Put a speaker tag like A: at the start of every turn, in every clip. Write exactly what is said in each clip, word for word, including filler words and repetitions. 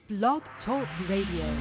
A: Blog Talk Radio.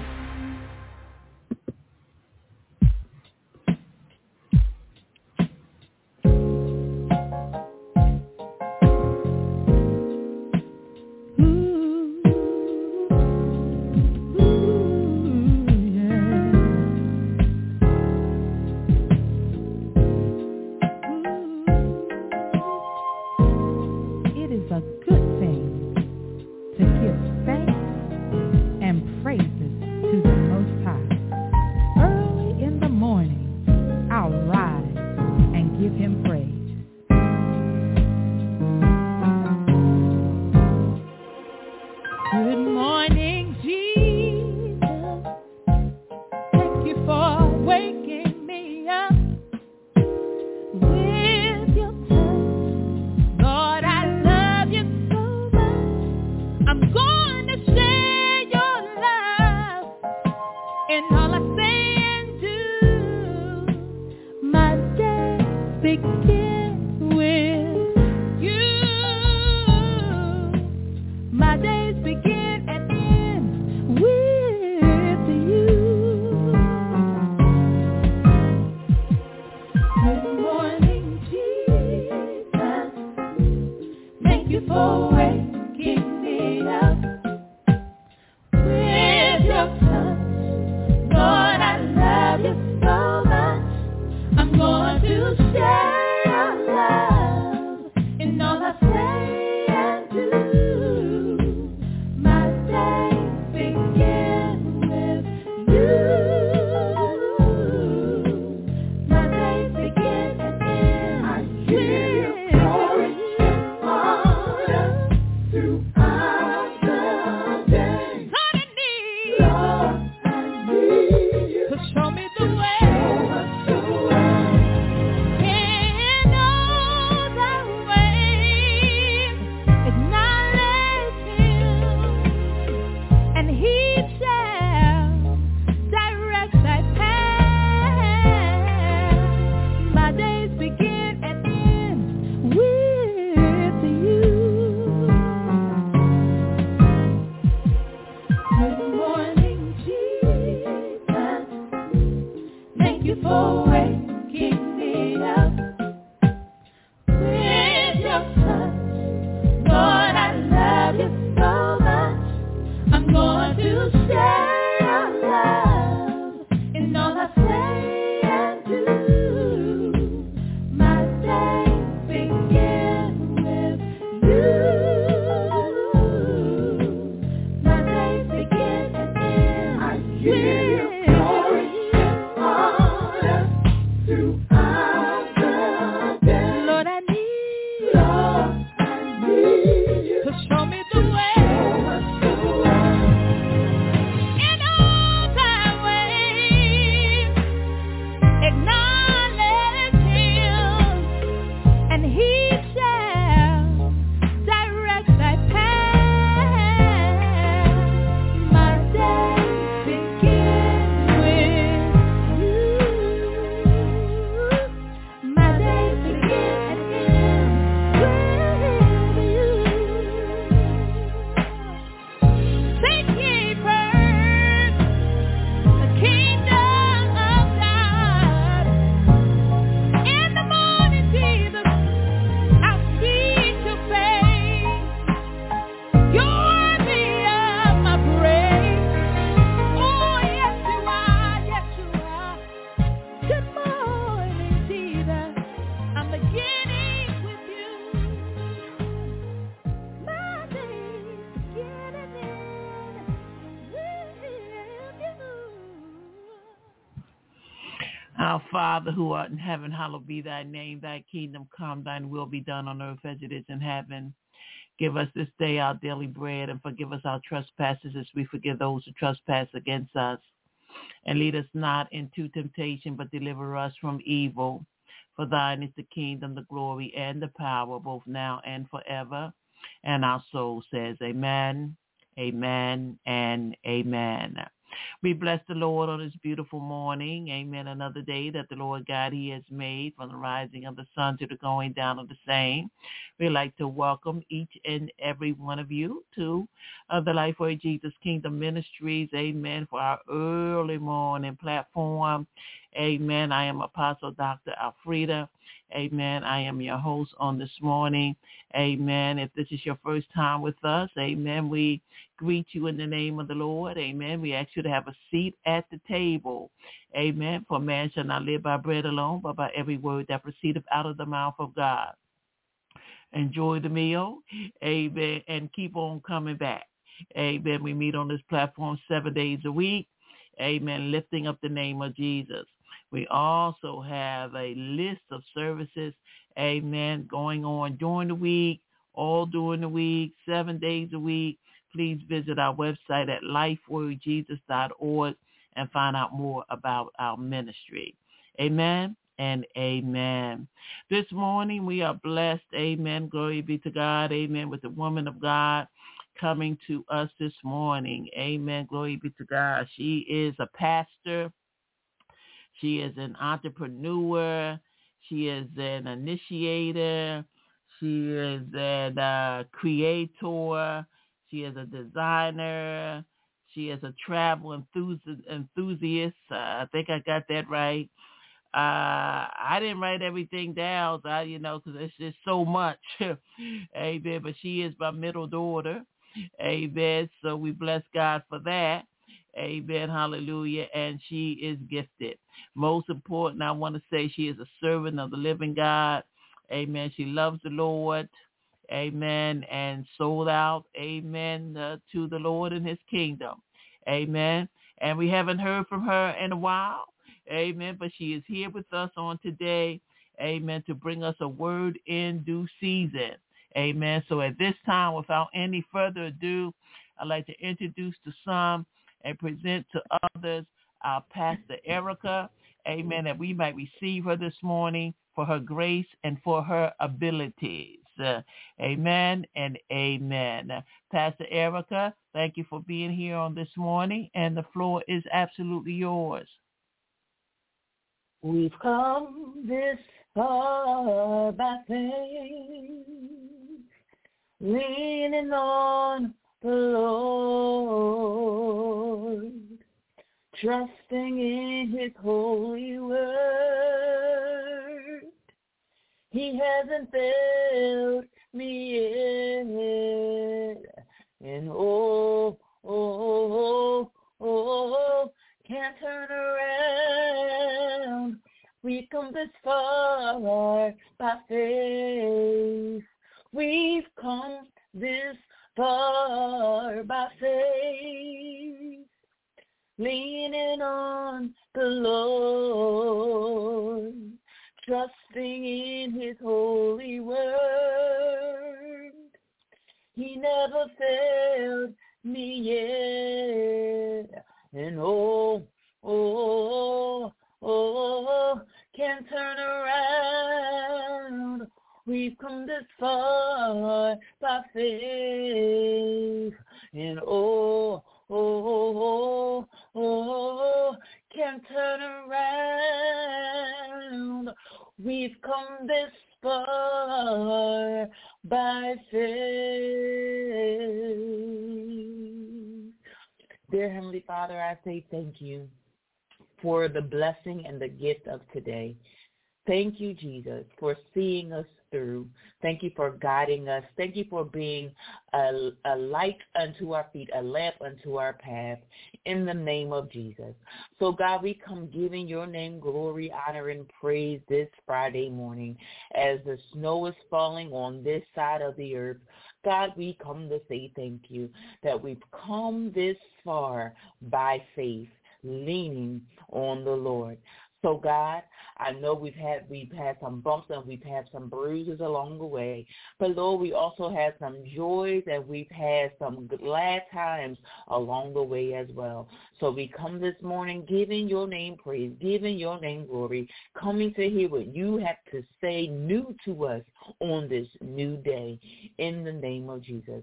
B: Our Father who art in heaven, hallowed be thy name. Thy kingdom come, thine will be done on earth as it is in heaven. Give us this day our daily bread, and forgive us our trespasses as we forgive those who trespass against us. And lead us not into temptation, but deliver us from evil. For thine is the kingdom, the glory, and the power, both now and forever. And our soul says amen, amen, and amen. We bless the Lord on this beautiful morning. Amen. Another day that the Lord God, he has made, from the rising of the sun to the going down of the same. We'd like to welcome each and every one of you to uh, the Lifeway Jesus Kingdom Ministries. Amen. For our early morning platform. Amen. I am Apostle Doctor Alfreda. Amen. I am your host on this morning. Amen. If this is your first time with us, amen, we greet you in the name of the Lord. Amen. We ask you to have a seat at the table. Amen. For man shall not live by bread alone, but by every word that proceedeth out of the mouth of God. Enjoy the meal. Amen. And keep on coming back. Amen. We meet on this platform seven days a week. Amen. Lifting up the name of Jesus. We also have a list of services, amen, going on during the week, all during the week, seven days a week. Please visit our website at lifeway jesus dot org and find out more about our ministry. Amen and amen. This morning we are blessed, amen, glory be to God, amen, with the woman of God coming to us this morning. Amen, glory be to God. She is a pastor. She is an entrepreneur. She is an initiator. She is a uh, creator. She is a designer. She is a travel enthusi- enthusiast. Uh, I think I got that right. Uh, I didn't write everything down, I, you know, because it's just so much. Amen. But she is my middle daughter. Amen. So we bless God for that. Amen. Hallelujah. And she is gifted. Most important, I want to say she is a servant of the living God. Amen. She loves the Lord. Amen. And sold out. Amen. Uh, to the Lord and his kingdom. Amen. And we haven't heard from her in a while. Amen. But she is here with us on today. Amen. To bring us a word in due season. Amen. So at this time, without any further ado, I'd like to introduce to some and present to others our Pastor Erica, amen, that we might receive her this morning for her grace and for her abilities. Uh, amen and amen. Uh, Pastor Erica, thank you for being here on this morning, and the floor is absolutely yours.
C: We've come this far by faith, leaning on the Lord, trusting in his holy word. He hasn't failed me yet, and oh, oh, oh, oh, can't turn around. We've come this far by faith. We've come this far by faith, leaning on the Lord, trusting in his holy word. He never failed me yet, and oh, oh, oh, can't turn around. We've come this far by faith, and oh, oh, oh, oh, can't turn around. We've come this far by faith. Dear Heavenly Father, I say thank you for the blessing and the gift of today. Thank you, Jesus, for seeing us through. Thank you for guiding us. Thank you for being a, a light unto our feet, a lamp unto our path, in the name of Jesus. So, God, we come giving your name glory, honor, and praise this Friday morning as the snow is falling on this side of the earth. God, we come to say thank you that we've come this far by faith, leaning on the Lord. So, God, I know we've had we've had some bumps and we've had some bruises along the way. But, Lord, we also had some joys and we've had some glad times along the way as well. So we come this morning giving your name praise, giving your name glory, coming to hear what you have to say new to us on this new day in the name of Jesus.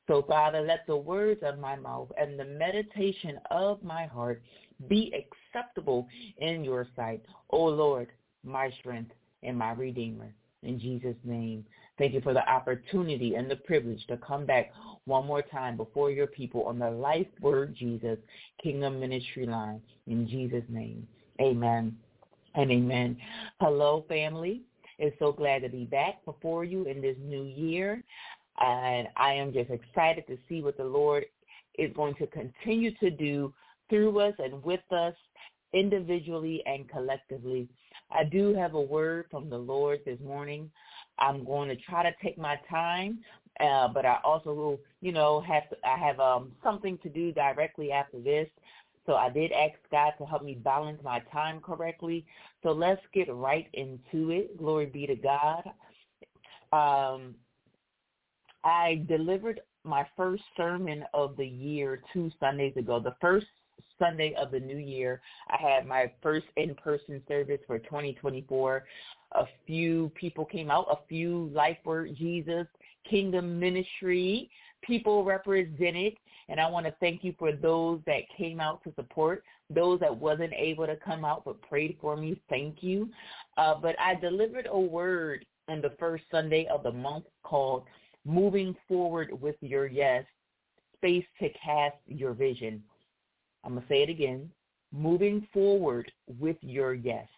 C: So, Father, let the words of my mouth and the meditation of my heart be acceptable in your sight, O Lord, my strength and my Redeemer. In Jesus' name, thank you for the opportunity and the privilege to come back one more time before your people on the Life Word Jesus Kingdom Ministry line. In Jesus' name, amen and amen. Hello, family. It's so glad to be back before you in this new year. And I am just excited to see what the Lord is going to continue to do through us and with us individually and collectively. I do have a word from the Lord this morning. I'm going to try to take my time, uh, but I also will, you know, have to, I have um, something to do directly after this. So I did ask God to help me balance my time correctly. So let's get right into it. Glory be to God. Um, I delivered my first sermon of the year two Sundays ago. The first Sunday of the new year, I had my first in-person service for twenty twenty-four. A few people came out, a few Life Word Jesus Kingdom Ministry people represented, and I want to thank you for those that came out to support. Those that wasn't able to come out but prayed for me, thank you. Uh, but I delivered a word on the first Sunday of the month called Moving Forward with Your Yes, Space to Cast Your Vision. I'm going to say it again. Moving forward with your yes.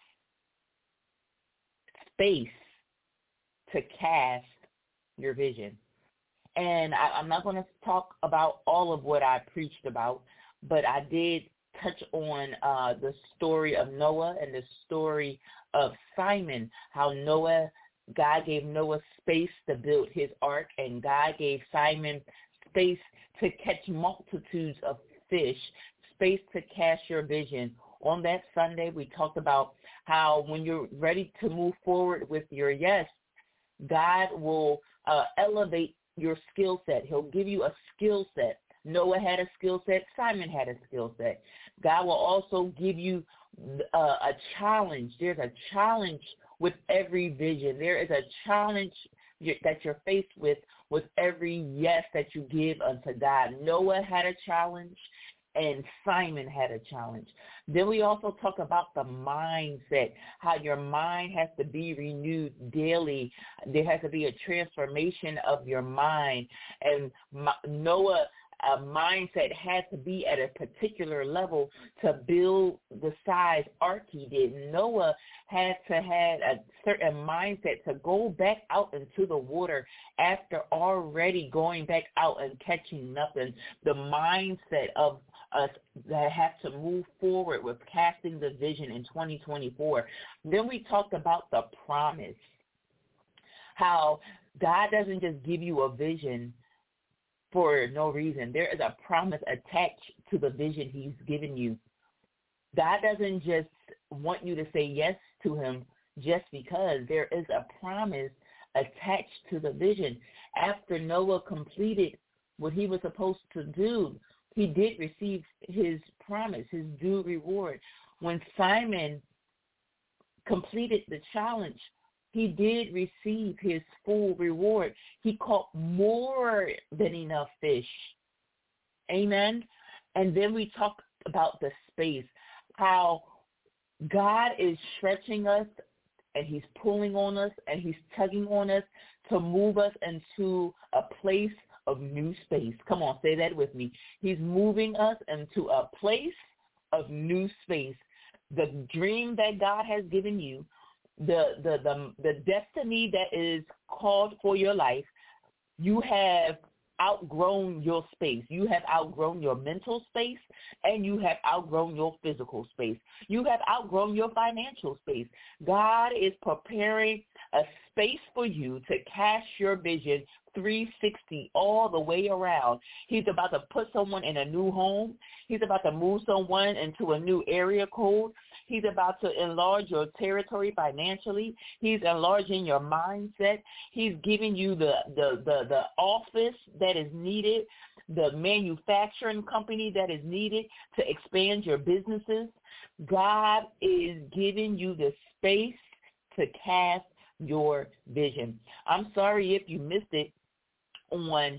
C: Space to cast your vision. And I, I'm not going to talk about all of what I preached about, but I did touch on uh, the story of Noah and the story of Simon, how Noah, God gave Noah space to build his ark, and God gave Simon space to catch multitudes of fish, space to cast your vision. On that Sunday, we talked about how when you're ready to move forward with your yes, God will uh, elevate your skill set. He'll give you a skill set. Noah had a skill set. Simon had a skill set. God will also give you uh, a challenge. There's a challenge with every vision. There is a challenge that you're faced with with every yes that you give unto God. Noah had a challenge, and Simon had a challenge. Then we also talk about the mindset, how your mind has to be renewed daily. There has to be a transformation of your mind. And Noah, a mindset has to be at a particular level to build the size ark he did. Noah had to have a certain mindset to go back out into the water after already going back out and catching nothing. The mindset of us that have to move forward with casting the vision in twenty twenty-four. Then we talked about the promise, how God doesn't just give you a vision for no reason. There is a promise attached to the vision he's given you. God doesn't just want you to say yes to him just because. There is a promise attached to the vision. After Noah completed what he was supposed to do, he did receive his promise, his due reward. When Simon completed the challenge, he did receive his full reward. He caught more than enough fish. Amen. And then we talk about the space, how God is stretching us and he's pulling on us and he's tugging on us to move us into a place of new space. Come on, say that with me. He's moving us into a place of new space. The dream that God has given you, the the the, the destiny that is called for your life, you have outgrown your space. You have outgrown your mental space, and you have outgrown your physical space. You have outgrown your financial space. God is preparing a space for you to cast your vision three sixty all the way around. He's about to put someone in a new home. He's about to move someone into a new area code. He's about to enlarge your territory financially. He's enlarging your mindset. He's giving you the, the, the, the office that is needed, the manufacturing company that is needed to expand your businesses. God is giving you the space to cast your vision. I'm sorry if you missed it on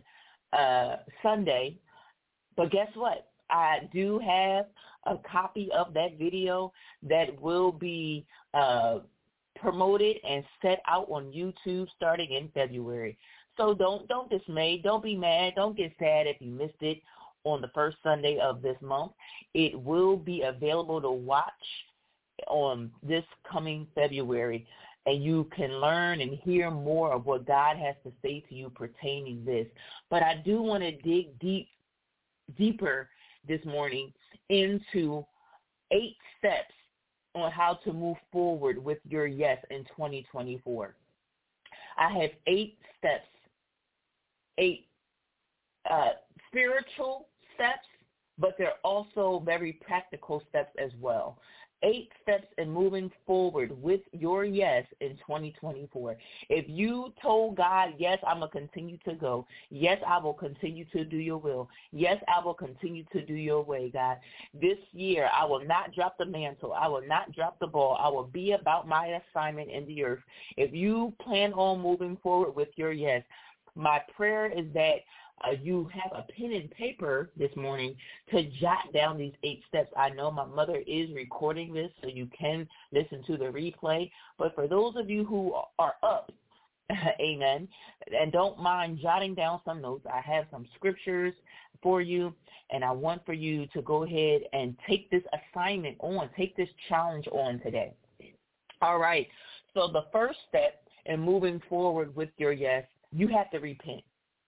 C: uh, Sunday. But guess what? I do have a copy of that video that will be uh, promoted and set out on YouTube starting in February. So don't don't dismay, don't be mad, don't get sad if you missed it on the first Sunday of this month. It will be available to watch on this coming February, and you can learn and hear more of what God has to say to you pertaining this. But I do want to dig deep, deeper this morning into eight steps on how to move forward with your yes in twenty twenty-four. I have eight steps, eight uh, spiritual steps, but they're also very practical steps as well. Eight steps in moving forward with your yes in twenty twenty-four. If you told God, yes, I'm going to continue to go. Yes, I will continue to do your will. Yes, I will continue to do your way, God. This year, I will not drop the mantle. I will not drop the ball. I will be about my assignment in the earth. If you plan on moving forward with your yes, my prayer is that Uh, you have a pen and paper this morning to jot down these eight steps. I know my mother is recording this, so you can listen to the replay. But for those of you who are up, amen, and don't mind jotting down some notes, I have some scriptures for you, and I want for you to go ahead and take this assignment on, take this challenge on today. All right, so the first step in moving forward with your yes, you have to repent.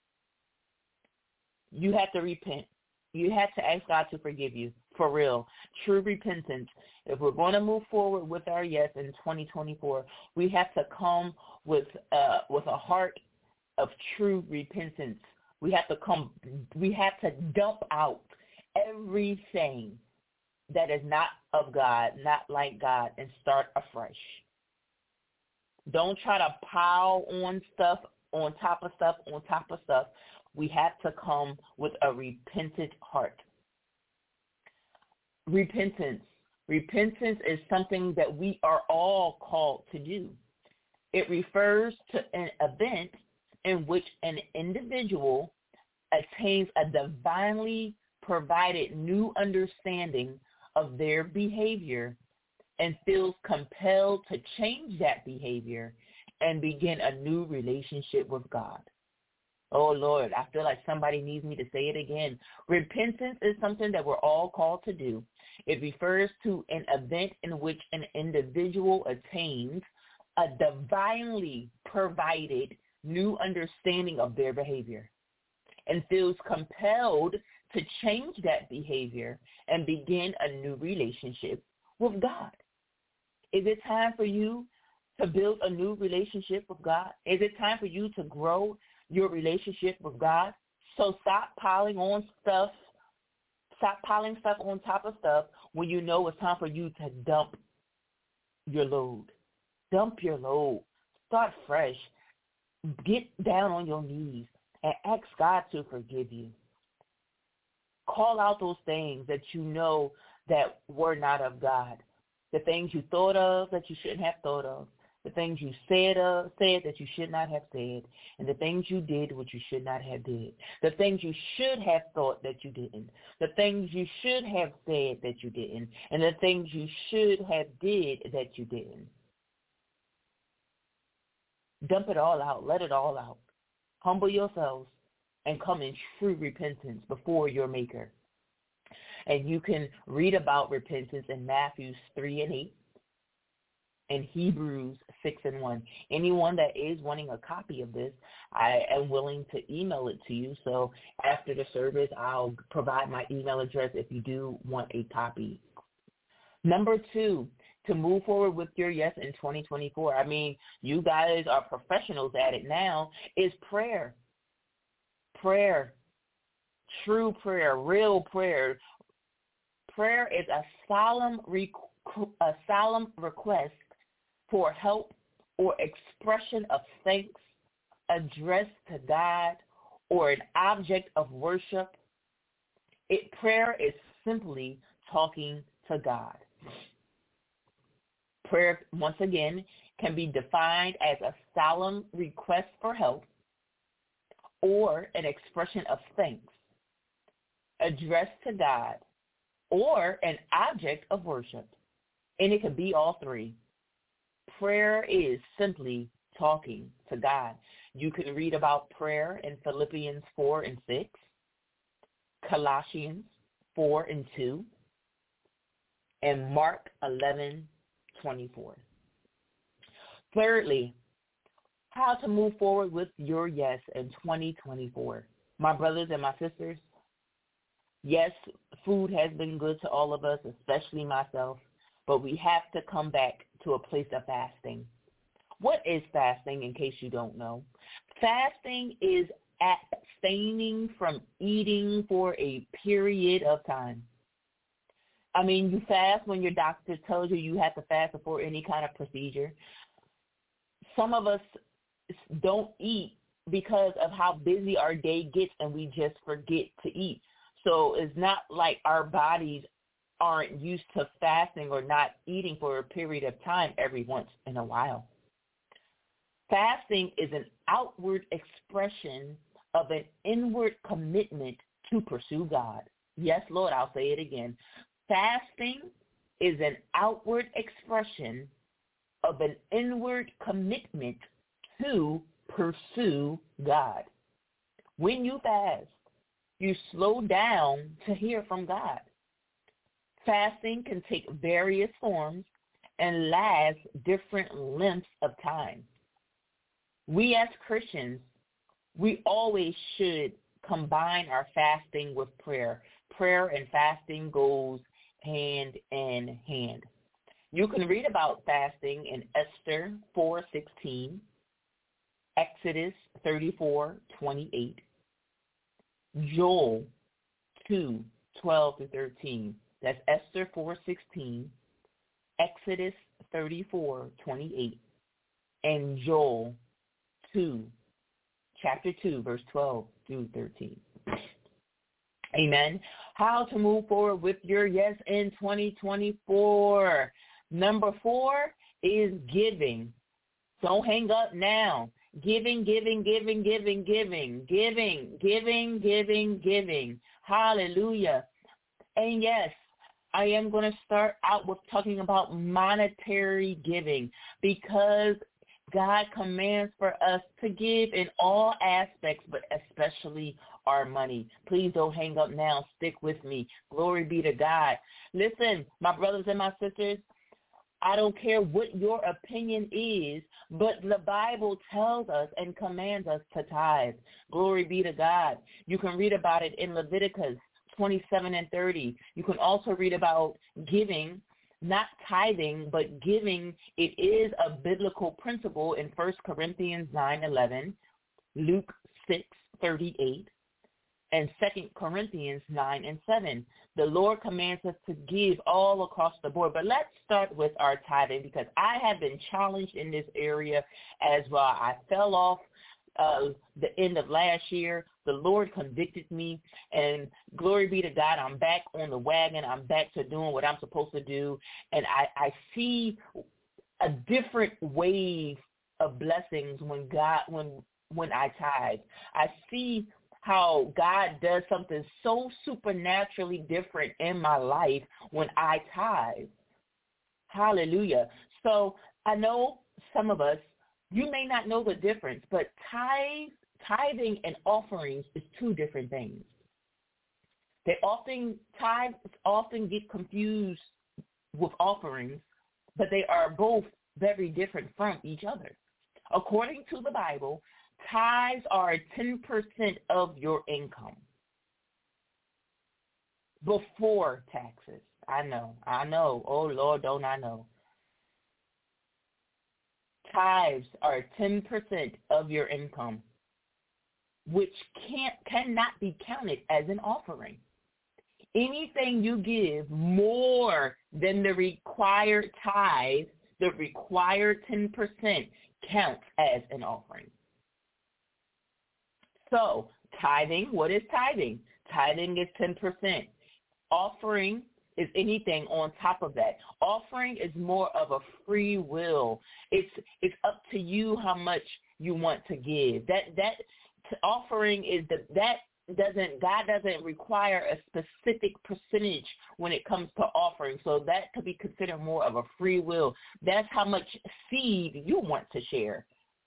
C: You have to repent. You have to ask God to forgive you, for real. True repentance. If we're going to move forward with our yes in twenty twenty-four, we have to come with uh, with a heart of true repentance. We have to come. We have to dump out everything that is not of God, not like God, and start afresh. Don't try to pile on stuff, on top of stuff, on top of stuff. We have to come with a repentant heart. Repentance. Repentance is something that we are all called to do. It refers to an event in which an individual attains a divinely provided new understanding of their behavior and feels compelled to change that behavior and begin a new relationship with God. Oh, Lord, I feel like somebody needs me to say it again. Repentance is something that we're all called to do. It refers to an event in which an individual attains a divinely provided new understanding of their behavior and feels compelled to change that behavior and begin a new relationship with God. Is it time for you to build a new relationship with God? Is it time for you to grow your relationship with God? So stop piling on stuff, stop piling stuff on top of stuff when you know it's time for you to dump your load. Dump your load. Start fresh. Get down on your knees and ask God to forgive you. Call out those things that you know that were not of God. The things you thought of that you shouldn't have thought of. The things you said of, said that you should not have said, and the things you did which you should not have did. The things you should have thought that you didn't. The things you should have said that you didn't, and the things you should have did that you didn't. Dump it all out. Let it all out. Humble yourselves and come in true repentance before your Maker. And you can read about repentance in Matthew three and eight. And Hebrews six and one. Anyone that is wanting a copy of this, I am willing to email it to you. So after the service, I'll provide my email address if you do want a copy. Number two, to move forward with your yes in twenty twenty-four, I mean, you guys are professionals at it now, is prayer. Prayer. True prayer, real prayer. Prayer is a solemn, rec- a solemn request for help or expression of thanks addressed to God or an object of worship. It, prayer is simply talking to God. Prayer, once again, can be defined as a solemn request for help or an expression of thanks addressed to God, or an object of worship. And it could be all three. Prayer is simply talking to God. You can read about prayer in Philippians four and six, Colossians four and two, and Mark eleven twenty-four. Thirdly, how to move forward with your yes in twenty twenty-four. My brothers and my sisters, yes, food has been good to all of us, especially myself, but we have to come back to a place of fasting. What is fasting, in case you don't know? Fasting is abstaining from eating for a period of time. I mean, you fast when your doctor tells you you have to fast before any kind of procedure. Some of us don't eat because of how busy our day gets, and we just forget to eat. So it's not like our bodies aren't used to fasting or not eating for a period of time every once in a while. Fasting is an outward expression of an inward commitment to pursue God. Yes, Lord, I'll say it again. Fasting is an outward expression of an inward commitment to pursue God. When you fast, you slow down to hear from God. Fasting can take various forms and last different lengths of time. We as Christians, we always should combine our fasting with prayer. Prayer and fasting goes hand in hand. You can read about fasting in Esther four sixteen, Exodus thirty-four twenty-eight, Joel two twelve to thirteen. That's Esther four sixteen, Exodus thirty-four twenty-eight, and Joel two, chapter two, verse twelve through thirteen. Amen. How to move forward with your yes in twenty twenty-four. Number four is giving. Don't hang up now. Giving, giving, giving, giving, giving, giving, giving, giving, giving. Hallelujah. And yes, I am going to start out with talking about monetary giving, because God commands for us to give in all aspects, but especially our money. Please don't hang up now. Stick with me. Glory be to God. Listen, my brothers and my sisters, I don't care what your opinion is, but the Bible tells us and commands us to tithe. Glory be to God. You can read about it in Leviticus twenty-seven and thirty. You can also read about giving, not tithing, but giving. It is a biblical principle in First Corinthians nine eleven, Luke six thirty-eight, and Second Corinthians nine and seven. The Lord commands us to give all across the board. But let's start with our tithing, because I have been challenged in this area as well. I fell off uh, the end of last year. The Lord convicted me, and glory be to God, I'm back on the wagon. I'm back to doing what I'm supposed to do, and I, I see a different wave of blessings when God, when when I tithe. I see how God does something so supernaturally different in my life when I tithe. Hallelujah. So I know some of us, you may not know the difference, but tithe, tithing and offerings is two different things. They often, tithes often get confused with offerings, but they are both very different from each other. According to the Bible, tithes are ten percent of your income before taxes. I know, I know. Oh, Lord, don't I know. Tithes are ten percent of your income, which can't cannot be counted as an offering. Anything you give more than the required tithe, the required ten percent, counts as an offering. So tithing, what is tithing? Tithing is ten percent. Offering is anything on top of that. Offering is more of a free will. It's it's up to you how much you want to give. That that offering is the, that doesn't, God doesn't require a specific percentage when it comes to offering. So that could be considered more of a free will. That's how much seed you want to share.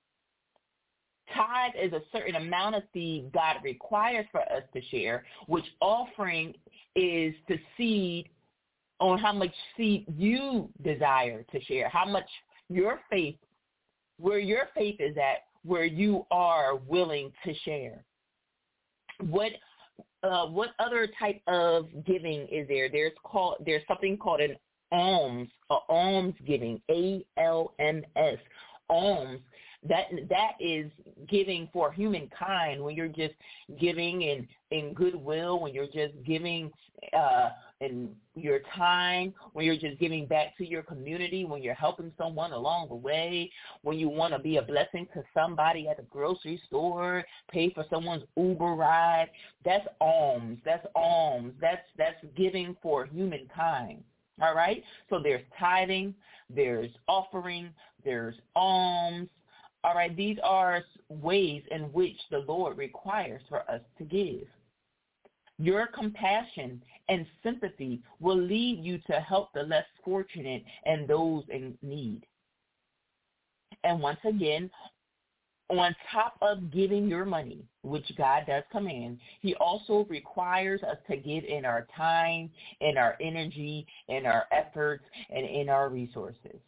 C: Tithe is a certain amount of seed God requires for us to share, which offering is the seed on how much seed you desire to share, how much your faith, where your faith is at, where you are willing to share. What uh, what other type of giving is there? There's called there's something called an alms, a alms giving, A L M S, alms. That that is giving for humankind, when you're just giving in, in goodwill, when you're just giving uh, in your time, when you're just giving back to your community, when you're helping someone along the way, when you want to be a blessing to somebody at the grocery store, pay for someone's Uber ride. That's alms. That's alms. That's that's giving for humankind. All right? So there's tithing, there's offering, there's alms. All right, these are ways in which the Lord requires for us to give. Your compassion and sympathy will lead you to help the less fortunate and those in need. And once again, on top of giving your money, which God does command, he also requires us to give in our time, in our energy, in our efforts, and in our resources.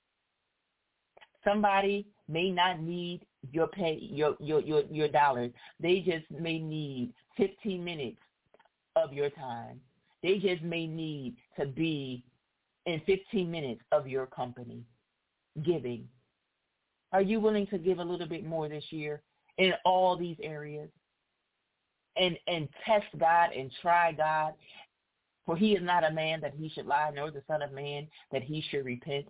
C: Somebody may not need your pay, your, your your your dollars. They just may need fifteen minutes of your time. They just may need to be in fifteen minutes of your company giving. Are you willing to give a little bit more this year in all these areas? And and test God and try God, for he is not a man that he should lie, nor the son of man that he should repent.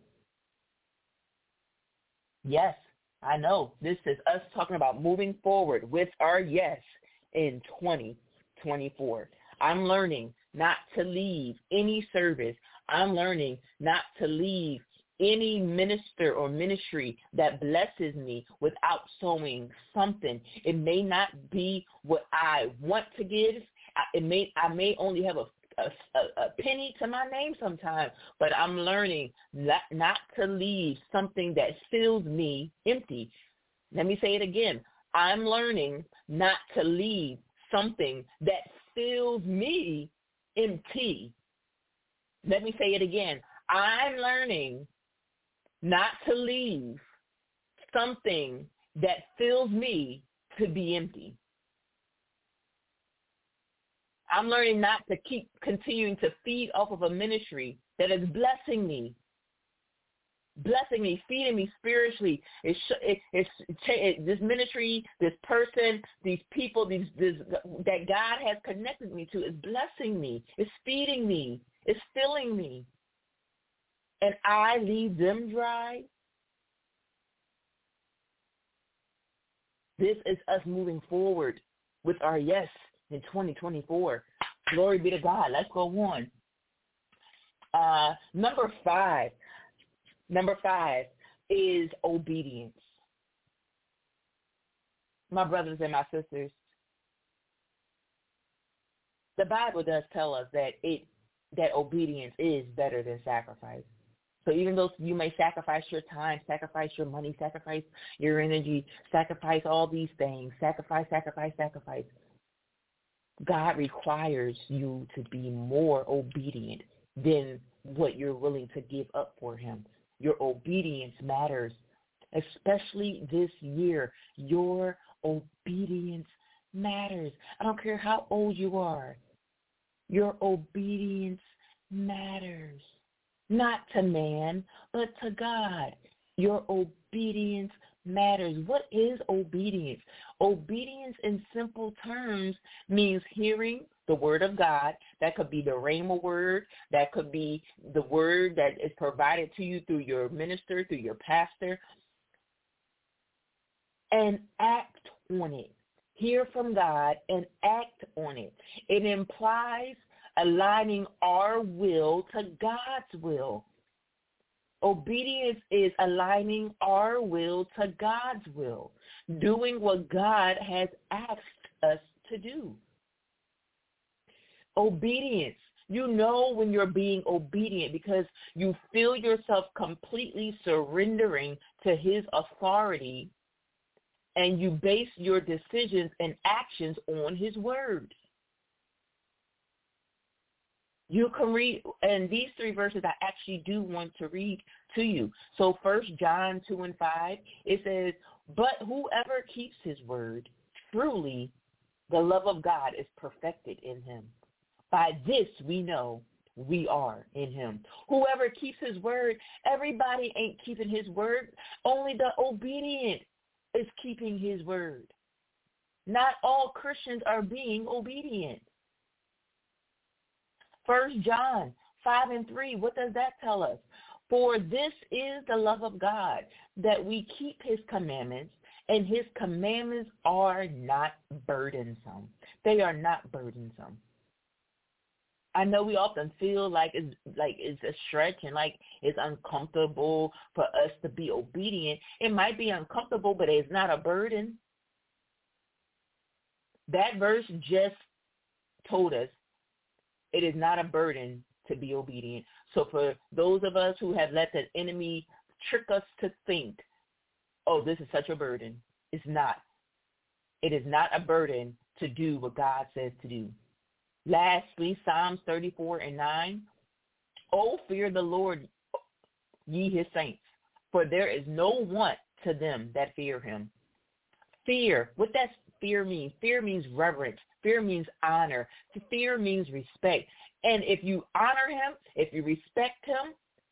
C: Yes, I know. This is us talking about moving forward with our yes in twenty twenty-four. I'm learning not to leave any service. I'm learning not to leave any minister or ministry that blesses me without sowing something. It may not be what I want to give. It may I may only have a A, a, a penny to my name sometime, but I'm learning not, not to leave something that fills me empty. Let me say it again. I'm learning not to leave something that fills me empty. Let me say it again. I'm learning not to leave something that fills me to be empty. I'm learning not to keep continuing to feed off of a ministry that is blessing me, blessing me, feeding me spiritually. It's, it, it's it, this ministry, this person, these people, these this, that God has connected me to is blessing me. It's feeding me. It's filling me. And I leave them dry. This is us moving forward with our yes in twenty twenty-four. Glory be to God. Let's go on. Uh, number five. Number five is obedience. My brothers and my sisters, the Bible does tell us that it that obedience is better than sacrifice. So even though you may sacrifice your time, sacrifice your money, sacrifice your energy, sacrifice all these things, sacrifice, sacrifice, sacrifice, God requires you to be more obedient than what you're willing to give up for him. Your obedience matters, especially this year. Your obedience matters. I don't care how old you are. Your obedience matters. Not to man, but to God. Your obedience matters. What is obedience? Obedience in simple terms means hearing the word of God. That could be the rhema word. That could be the word that is provided to you through your minister, through your pastor. And act on it. Hear from God and act on it. It implies aligning our will to God's will. Obedience is aligning our will to God's will, doing what God has asked us to do. Obedience. You know when you're being obedient because you feel yourself completely surrendering to his authority, and you base your decisions and actions on his word. You can read, and these three verses I actually do want to read to you. So First John two and five, it says, but whoever keeps his word, truly the love of God is perfected in him. By this we know we are in him. Whoever keeps his word, everybody ain't keeping his word. Only the obedient is keeping his word. Not all Christians are being obedient. First John five and three, what does that tell us? For this is the love of God, that we keep his commandments, and his commandments are not burdensome. They are not burdensome. I know we often feel like it's like it's a stretch and like it's uncomfortable for us to be obedient. It might be uncomfortable, but it's not a burden. That verse just told us it is not a burden to be obedient. So for those of us who have let the enemy trick us to think, oh, this is such a burden, it's not. It is not a burden to do what God says to do. Lastly, Psalms thirty-four and nine, oh, fear the Lord, ye his saints, for there is no want to them that fear him. Fear, what that fear means, fear means reverence. Fear means honor. Fear means respect. And if you honor him, if you respect him,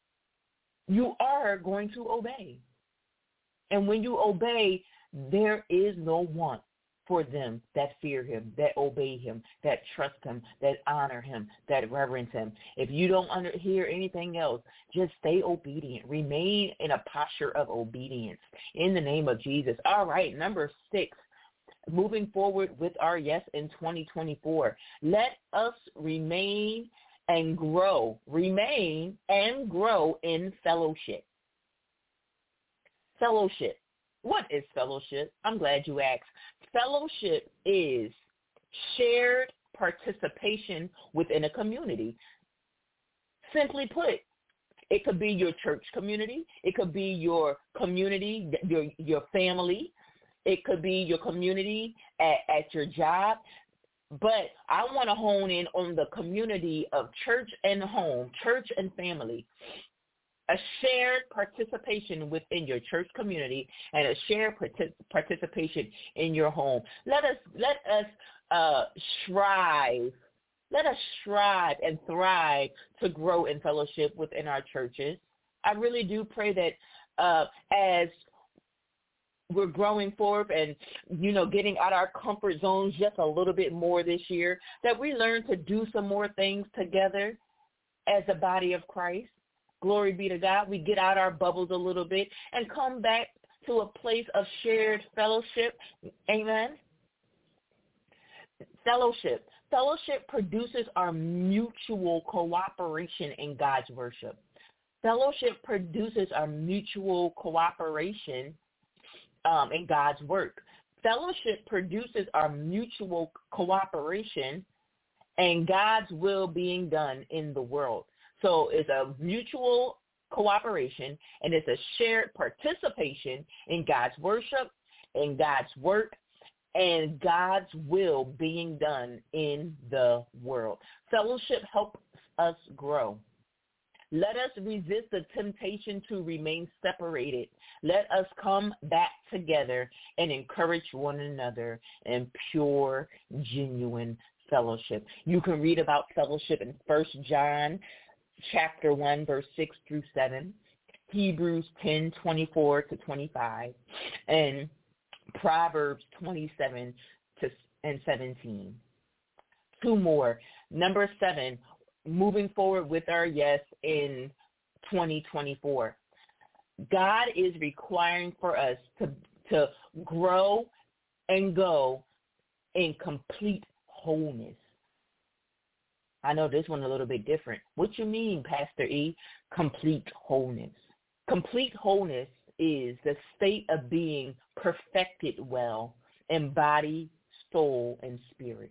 C: you are going to obey. And when you obey, there is no want for them that fear him, that obey him, that trust him, that honor him, that reverence him. If you don't under, hear anything else, just stay obedient. Remain in a posture of obedience in the name of Jesus. All right, number six. Moving forward with our yes in twenty twenty-four, let us remain and grow, remain and grow in fellowship. Fellowship. What is fellowship? I'm glad you asked. Fellowship is shared participation within a community. Simply put, it could be your church community. It could be your community, your your family. It could be your community at, at your job. But I want to hone in on the community of church and home, church and family. A shared participation within your church community and a shared partic- participation in your home. Let us let us uh, strive. Let us strive and thrive to grow in fellowship within our churches. I really do pray that uh, as we're growing forth and, you know, getting out our comfort zones just a little bit more this year, that we learn to do some more things together as a body of Christ. Glory be to God. We get out our bubbles a little bit and come back to a place of shared fellowship. Amen. Fellowship. Fellowship produces our mutual cooperation in God's worship. Fellowship produces our mutual cooperation um, in God's work. Fellowship produces our mutual cooperation and God's will being done in the world. So it's a mutual cooperation, and it's a shared participation in God's worship, in God's work, and God's will being done in the world. Fellowship helps us grow. Let us resist the temptation to remain separated. Let us come back together and encourage one another in pure, genuine fellowship. You can read about fellowship in First John chapter one, verse six through seven, Hebrews ten, twenty-four to twenty-five, and Proverbs twenty-seven to and seventeen. Two more. Number seven, moving forward with our yes in twenty twenty-four. God is requiring for us to, to grow and go in complete wholeness. I know this one a little bit different. What you mean, Pastor E? Complete wholeness. Complete wholeness is the state of being perfected well in body, soul, and spirit.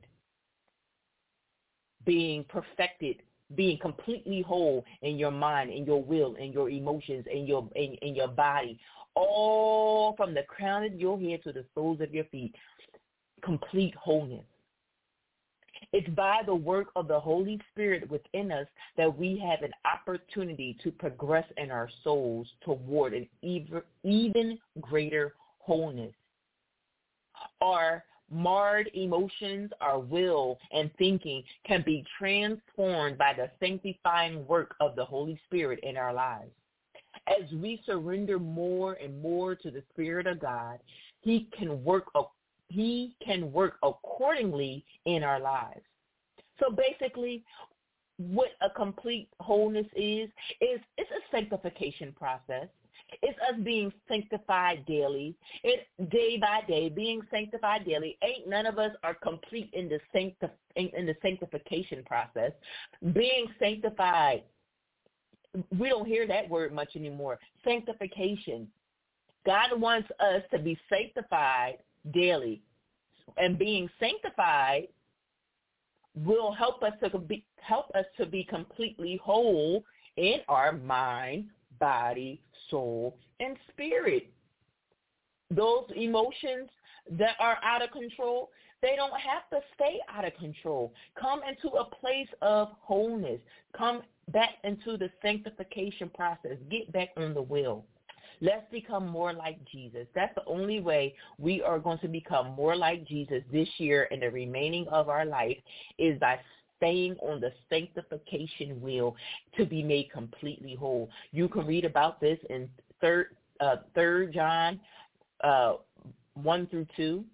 C: Being perfected, being completely whole in your mind, in your will, in your emotions, in your in, in your body, all from the crown of your head to the soles of your feet. Complete wholeness. It's by the work of the Holy Spirit within us that we have an opportunity to progress in our souls toward an even, even greater wholeness. Our marred emotions, our will, and thinking can be transformed by the sanctifying work of the Holy Spirit in our lives. As we surrender more and more to the Spirit of God, He can work He can work accordingly in our lives. So basically, what a complete wholeness is, is it's a sanctification process. It's us being sanctified daily. It day by day, being sanctified daily. Ain't none of us are complete in the sancti- in, in the sanctification process. Being sanctified, we don't hear that word much anymore. Sanctification. God wants us to be sanctified daily, and being sanctified will help us to be help us to be completely whole in our mind, body, soul, and spirit. Those emotions that are out of control, they don't have to stay out of control. Come into a place of wholeness. Come back into the sanctification process. Get back on the wheel. Let's become more like Jesus. That's the only way we are going to become more like Jesus this year and the remaining of our life, is by staying on the sanctification wheel to be made completely whole. You can read about this in third, uh, third John uh, one through two,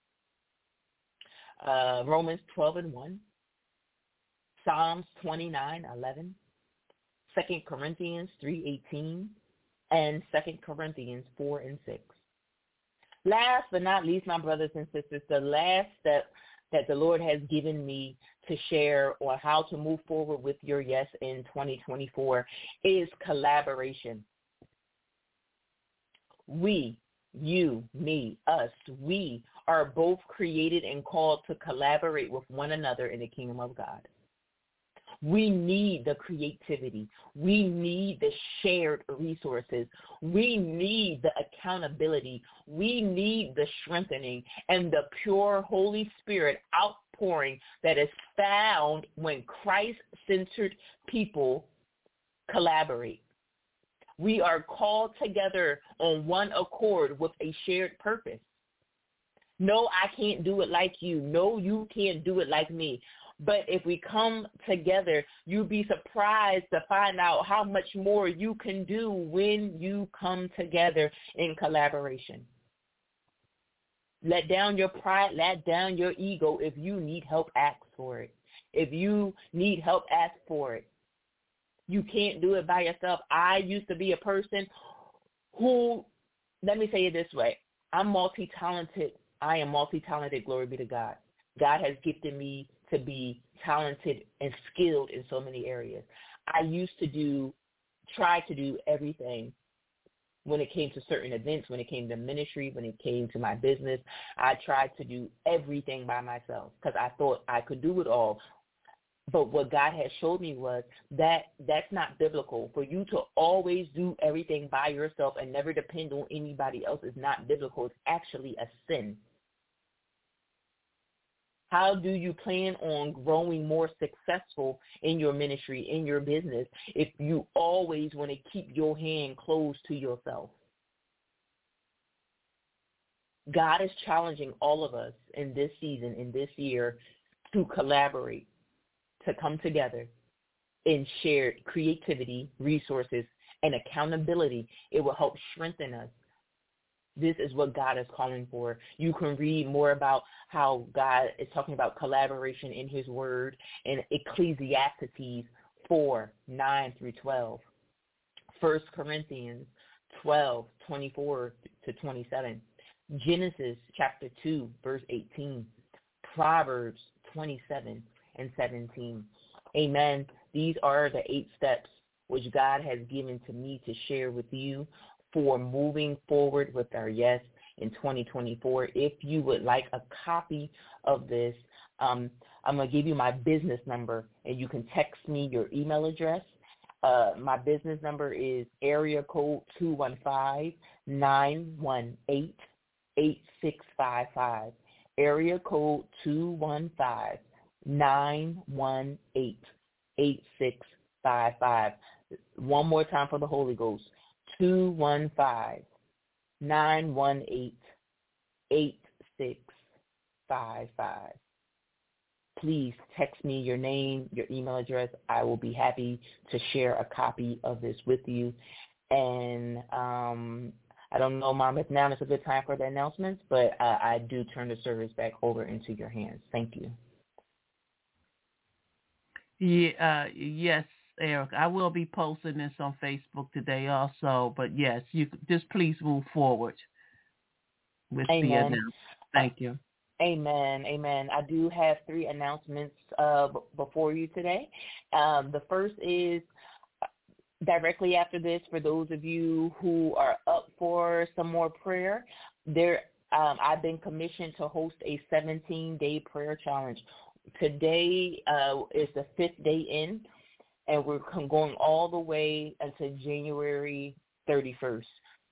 C: uh, Romans twelve and one, Psalms twenty-nine eleven, Second Corinthians three eighteen, and Second Corinthians four and six. Last but not least, my brothers and sisters, the last step that the Lord has given me to share on how to move forward with your yes in twenty twenty-four is collaboration. We, you, me, us, we are both created and called to collaborate with one another in the kingdom of God. We need the creativity. We need the shared resources. We need the accountability. We need the strengthening and the pure Holy Spirit outpouring that is found when Christ-centered people collaborate. We are called together on one accord with a shared purpose. No, I can't do it like you. No, you can't do it like me. But if we come together, you'll be surprised to find out how much more you can do when you come together in collaboration. Let down your pride, let down your ego. If you need help, ask for it. If you need help, ask for it. You can't do it by yourself. I used to be a person who, let me say it this way, I'm multi-talented. I am multi-talented, glory be to God. God has gifted me to be talented and skilled in so many areas. I used to do, try to do everything when it came to certain events, when it came to ministry, when it came to my business. I tried to do everything by myself because I thought I could do it all. But what God has showed me was that that's not biblical. For you to always do everything by yourself and never depend on anybody else is not biblical. It's actually a sin. How do you plan on growing more successful in your ministry, in your business, if you always want to keep your hand closed to yourself? God is challenging all of us in this season, in this year, to collaborate, to come together and share creativity, resources, and accountability. It will help strengthen us. This is what God is calling for. You can read more about how God is talking about collaboration in his word in Ecclesiastes four, nine through twelve. First Corinthians twelve, twenty-four to twenty-seven. Genesis chapter two, verse eighteen. Proverbs twenty-seven and seventeen. Amen. These are the eight steps which God has given to me to share with you for moving forward with our Yes in twenty twenty-four. If you would like a copy of this, um, I'm going to give you my business number, and you can text me your email address. Uh, my business number is area code two one five, nine one eight, eight six five five. Area code two one five, nine one eight, eight six five five. One more time for the Holy Ghost. two one five, nine one eight, eight six five five. Please text me your name, your email address. I will be happy to share a copy of this with you. And um, I don't know, Mom, if now is a good time for the announcements, but uh, I do turn the service back over into your hands. Thank you.
B: Yeah, uh, yes, Eric. I will be posting this on Facebook today also, but yes, you just please move forward with
C: Amen.
B: the announcement. Thank you.
C: Amen. Amen. I do have three announcements uh, b- before you today. Um, the first is directly after this, for those of you who are up for some more prayer, there um, I've been commissioned to host a seventeen-day prayer challenge. Today uh, is the fifth day in, and we're going all the way until January thirty-first.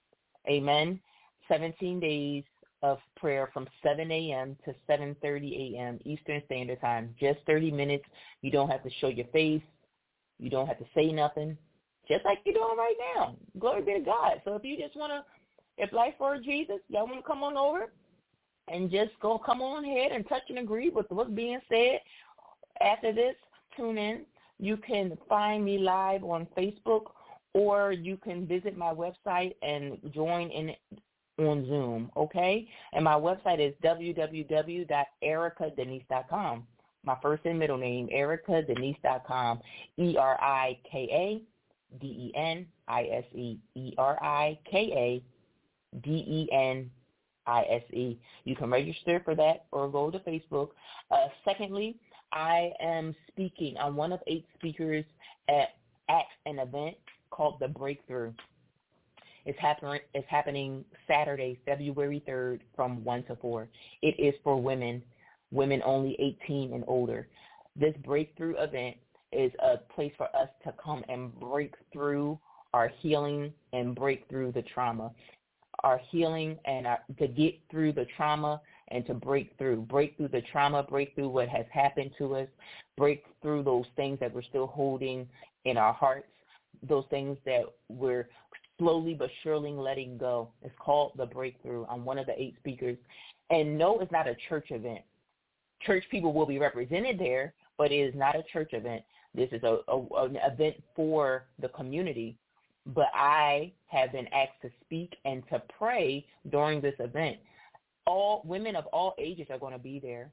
C: Amen. seventeen days of prayer from seven a.m. to seven thirty a.m. Eastern Standard Time. Just thirty minutes. You don't have to show your face. You don't have to say nothing. Just like you're doing right now. Glory be to God. So if you just want to, if life for Jesus, y'all want to come on over and just go come on ahead and touch and agree with what's being said. After this, tune in. You can find me live on Facebook, or you can visit my website and join in on Zoom, okay? And my website is w w w dot erica denise dot com. My first and middle name, erica denise dot com, E R I K A D E N I S E, E R I K A D E N I S E. You can register for that or go to Facebook. Uh, secondly, I am speaking. I'm one of eight speakers at, at an event called The Breakthrough. It's happening, it's happening Saturday, February third from one to four. It is for women, women only eighteen and older. This breakthrough event is a place for us to come and break through our healing and break through the trauma. Our healing and our, to get through the trauma and to break through. Break through the trauma, break through what has happened to us, break through those things that we're still holding in our hearts, those things that we're slowly but surely letting go. It's called The Breakthrough. I'm one of the eight speakers. And no, it's not a church event. Church people will be represented there, but it is not a church event. This is a, a an event for the community. But I have been asked to speak and to pray during this event. All women of all ages are going to be there.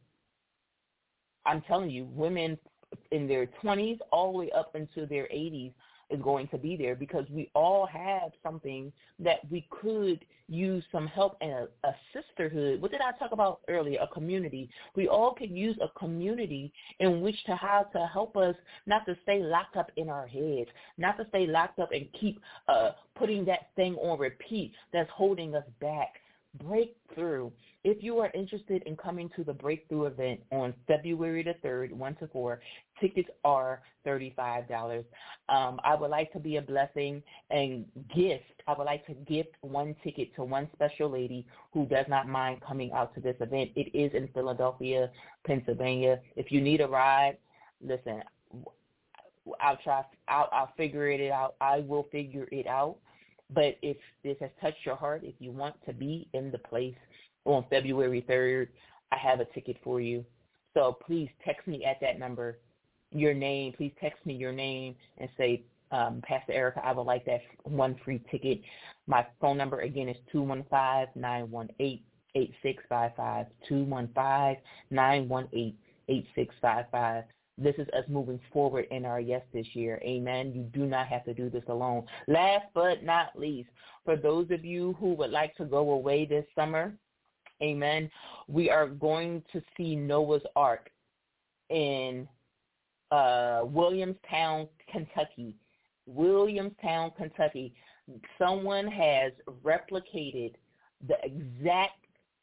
C: I'm telling you, women in their twenties all the way up into their eighties is going to be there, because we all have something that we could use some help and a, a sisterhood. What did I talk about earlier? A community. We all could use a community in which to how to help us not to stay locked up in our heads, not to stay locked up and keep uh, putting that thing on repeat that's holding us back. Breakthrough. If you are interested in coming to the Breakthrough event on February the third, one to four, tickets are thirty-five dollars. Um, I would like to be a blessing and gift. I would like to gift one ticket to one special lady who does not mind coming out to this event. It is in Philadelphia, Pennsylvania. If you need a ride, listen, I'll try. I'll, I'll figure it out. I will figure it out. But if this has touched your heart, if you want to be in the place on February third, I have a ticket for you. So please text me at that number, your name. Please text me your name and say, um, Pastor Erica, I would like that one free ticket. My phone number, again, is two one five, nine one eight, eight six five five, two one five, nine one eight, eight six five five. This is us moving forward in our yes this year. Amen. You do not have to do this alone. Last but not least, for those of you who would like to go away this summer, amen, we are going to see Noah's Ark in uh, Williamstown, Kentucky. Williamstown, Kentucky. Someone has replicated the exact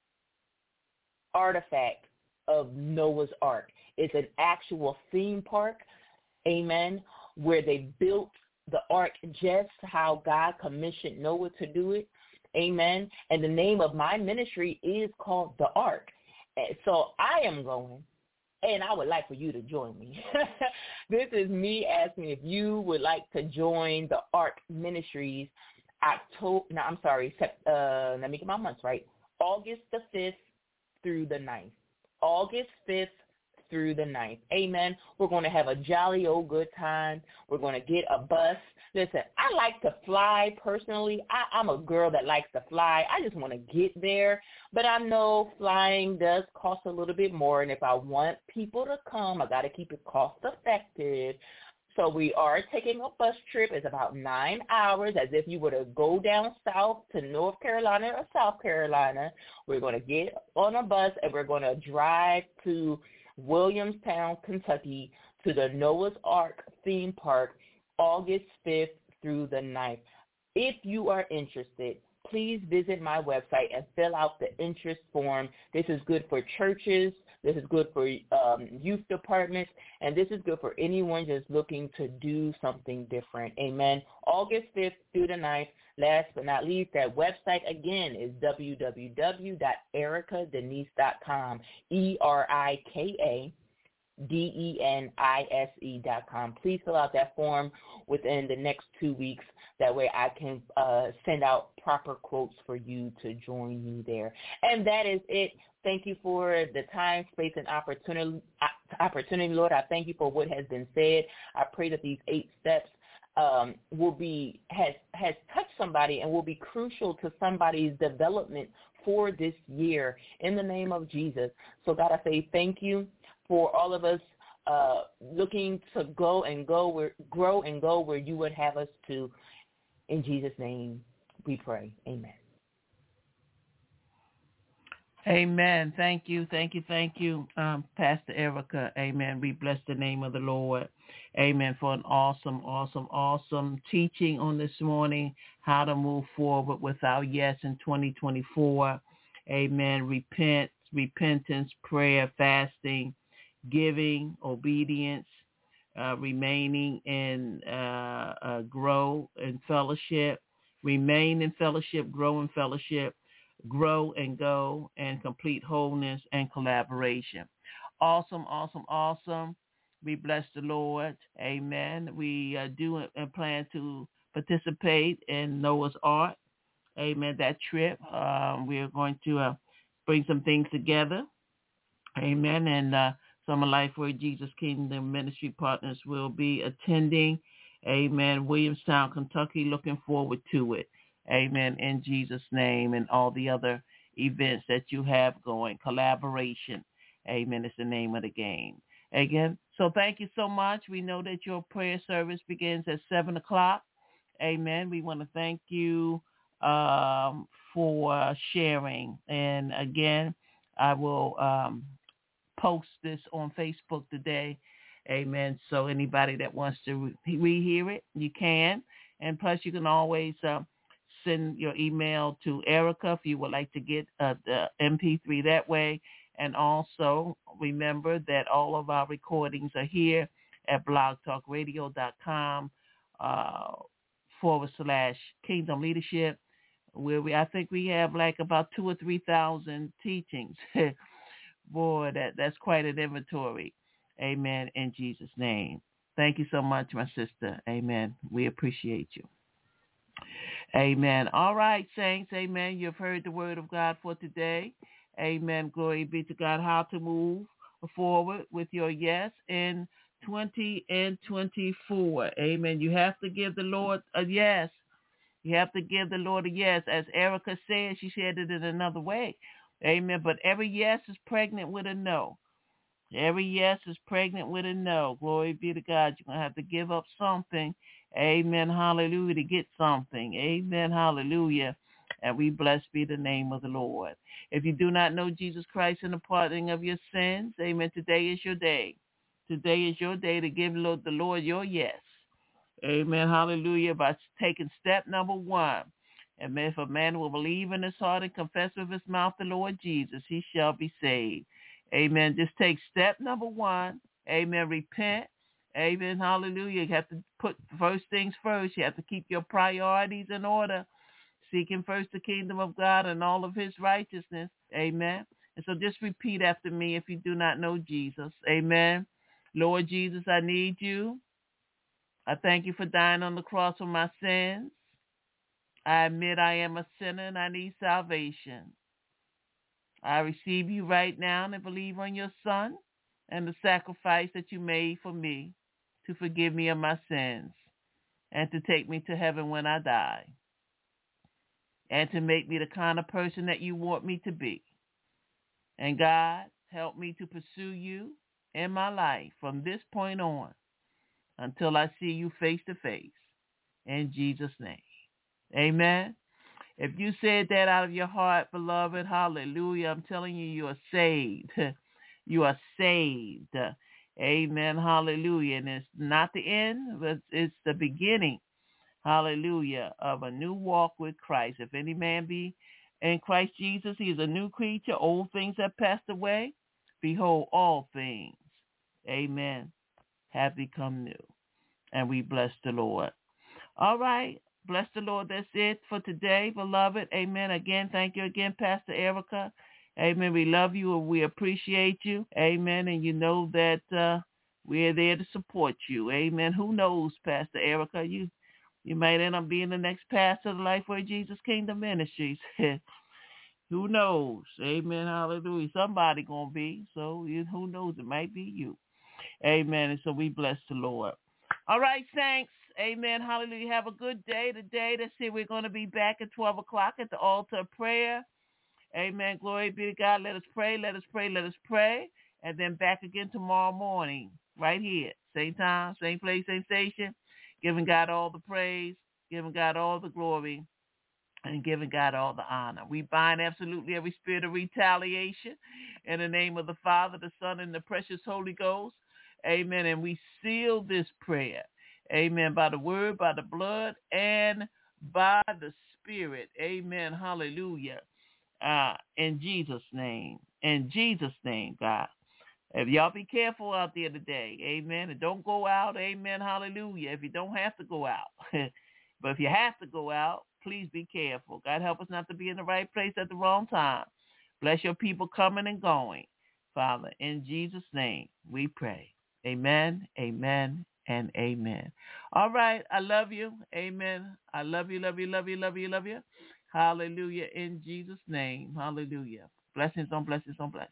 C: artifact of Noah's Ark. It's an actual theme park, amen, where they built the ark just how God commissioned Noah to do it, amen. And the name of my ministry is called The Ark. And so I am going, and I would like for you to join me. This is me asking if you would like to join the Ark Ministries. October, no, I'm sorry, uh, let me get my months right. August the fifth through the ninth. August fifth through the ninth. Amen. We're going to have a jolly old good time. We're going to get a bus. Listen, I like to fly personally. I, I'm a girl that likes to fly. I just want to get there. But I know flying does cost a little bit more. And if I want people to come, I got to keep it cost effective. So we are taking a bus trip. It's about nine hours, as if you were to go down south to North Carolina or South Carolina. We're going to get on a bus, and we're going to drive to Williamstown, Kentucky, to the Noah's Ark theme park, August fifth through the ninth. If you are interested, please visit my website and fill out the interest form. This is good for churches. This is good for um, youth departments, and this is good for anyone just looking to do something different. Amen. August fifth through the ninth. Last but not least, that website again is w w w dot erica denise dot com, E R I K A D E N I S E dot com. Please fill out that form within the next two weeks. That way I can uh, send out proper quotes for you to join me there. And that is it. Thank you for the time, space, and opportunity, opportunity, Lord. I thank you for what has been said. I pray that these eight steps um, will be has has touched somebody and will be crucial to somebody's development for this year in the name of Jesus. So, God, I say thank you for all of us uh, looking to go and go where, grow and go where you would have us to. In Jesus' name, we pray. Amen.
B: Amen. Thank you. Thank you. Thank you, um, Pastor Erica. Amen. We bless the name of the Lord. Amen. For an awesome, awesome, awesome teaching on this morning, how to move forward with our yes in twenty twenty-four. Amen. Repent, repentance, prayer, fasting, giving, obedience, uh, remaining in uh, uh, grow in fellowship, remain in fellowship, grow in fellowship, grow and go, and complete wholeness and collaboration. Awesome, awesome, awesome. We bless the Lord. Amen. We uh, do and plan to participate in Noah's Ark. Amen. That trip, um, we are going to uh, bring some things together. Amen. And uh, Summer Life Word Jesus Kingdom Ministry partners will be attending. Amen. Williamstown, Kentucky. Looking forward to it. Amen. In Jesus' name, and all the other events that you have going. Collaboration. Amen. Is the name of the game. Again, so thank you so much. We know that your prayer service begins at seven o'clock. Amen. We want to thank you um, for sharing. And again, I will um, post this on Facebook today. Amen. So anybody that wants to re- rehear it, you can. And plus, you can always uh, send your email to Erica if you would like to get uh, the M P three that way. And also remember that all of our recordings are here at blogtalkradio.com uh, forward slash Kingdom Leadership, where we I think we have like about two or three thousand teachings. Boy, that that's quite an inventory. Amen. In Jesus' name. Thank you so much, my sister. Amen. We appreciate you. Amen. All right, saints. Amen. You've heard the word of God for today. Amen. Glory be to God. How to move forward with your yes in twenty and twenty-four. Amen. You have to give the Lord a yes. You have to give the Lord a yes. As Erica said, she said it in another way. Amen. But every yes is pregnant with a no. Every yes is pregnant with a no. Glory be to God. You're going to have to give up something. Amen. Hallelujah. To get something. Amen. Hallelujah. And we bless be the name of the Lord. If you do not know Jesus Christ and the pardoning of your sins, amen, today is your day. Today is your day to give the Lord your yes. Amen. Hallelujah. By taking step number one. And if a man will believe in his heart and confess with his mouth the Lord Jesus, he shall be saved. Amen. Just take step number one. Amen. Repent. Amen. Hallelujah. You have to put first things first. You have to keep your priorities in order. Seeking first the kingdom of God and all of his righteousness. Amen. And so just repeat after me if you do not know Jesus. Amen. Lord Jesus, I need you. I thank you for dying on the cross for my sins. I admit I am a sinner and I need salvation. I receive you right now and believe on your Son and the sacrifice that you made for me to forgive me of my sins and to take me to heaven when I die and to make me the kind of person that you want me to be. And God, help me to pursue you in my life from this point on until I see you face to face. In Jesus' name. Amen. If you said that out of your heart, beloved, hallelujah, I'm telling you, you are saved. You are saved. Amen. Hallelujah. And it's not the end, but it's the beginning, hallelujah, of a new walk with Christ. If any man be in Christ Jesus, he is a new creature. Old things have passed away. Behold, all things, amen, have become new. And we bless the Lord. All right. Bless the Lord. That's it for today, beloved. Amen. Again, thank you again, Pastor Erica. Amen. We love you and we appreciate you. Amen. And you know that uh, we're there to support you. Amen. Who knows, Pastor Erica? You you might end up being the next pastor of the Lifeway Jesus Kingdom Ministries. Who knows? Amen. Hallelujah. Somebody going to be. So you, who knows? It might be you. Amen. And so we bless the Lord. All right, thanks. Amen. Hallelujah. Have a good day today. Let's see, we're going to be back at twelve o'clock at the altar of prayer. Amen. Glory be to God. Let us pray. Let us pray. Let us pray. And then back again tomorrow morning, right here. Same time, same place, same station. Giving God all the praise, giving God all the glory, and giving God all the honor. We bind absolutely every spirit of retaliation in the name of the Father, the Son, and the precious Holy Ghost. Amen. And we seal this prayer. Amen. By the word, by the blood, and by the Spirit. Amen. Hallelujah. Uh, in Jesus' name. In Jesus' name, God. If y'all be careful out there today. Amen. And don't go out. Amen. Hallelujah. If you don't have to go out. But if you have to go out, please be careful. God help us not to be in the right place at the wrong time. Bless your people coming and going. Father, in Jesus' name, we pray. Amen. Amen. And amen. All right. I love you. Amen. I love you, love you, love you, love you, love you. Hallelujah. In Jesus' name. Hallelujah. Blessings on blessings on blessings.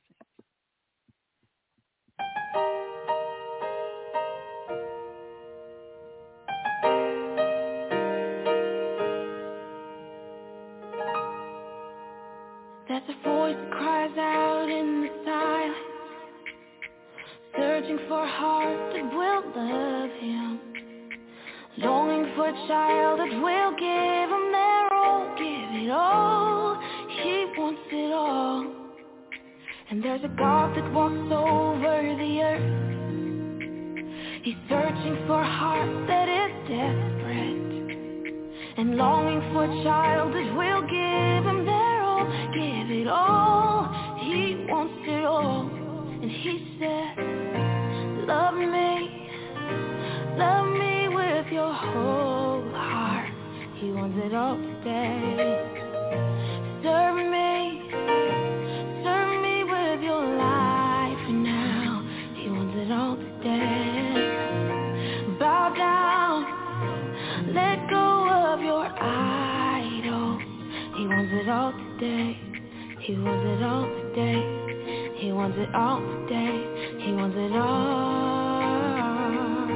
D: There's a voice that cries out in the silence, searching for a heart that will love him, longing for a child that will give him their all, give it all. He wants it all. And there's a God that walks over the earth. He's searching for a heart that is desperate and longing for a child that will give him their all, give it all. He wants it all. And he said, love me, love me with your whole heart. He wants it all today. Serve me, serve me with your life now. He wants it all today. Bow down, let go of your idols. He wants it all today. He wants it all today. He wants it all today. He wants it all.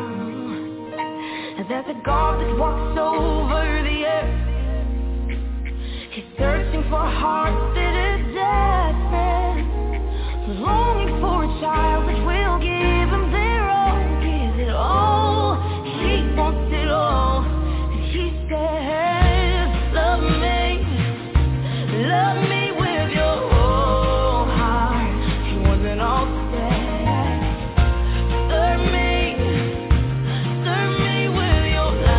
D: And there's a God that walks over the earth. He's searching for a heart that is desperate, longing for a child that will give him their all, give it all. He wants it all. And he says, love me, love me with your whole heart. He wants it all today. Serve me, serve me with your life.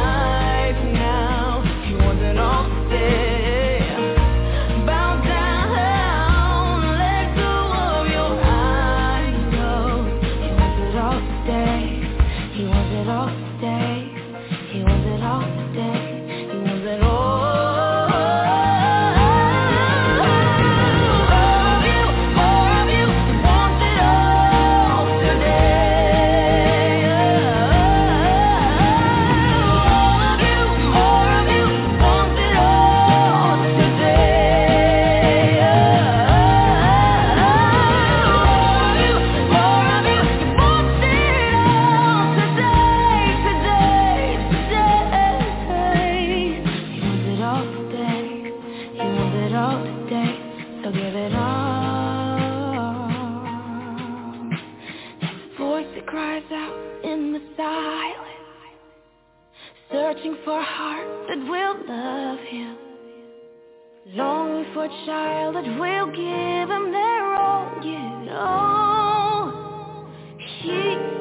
D: searching for a heart that will love him, longing for a child that will give him their all, yeah, all. He